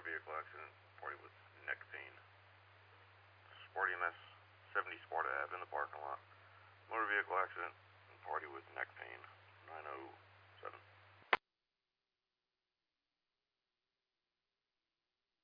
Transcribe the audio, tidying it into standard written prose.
vehicle accident, party with neck pain. Sport EMS, 70 Sparta Ave in the parking lot. Motor vehicle accident, party with neck pain, 907.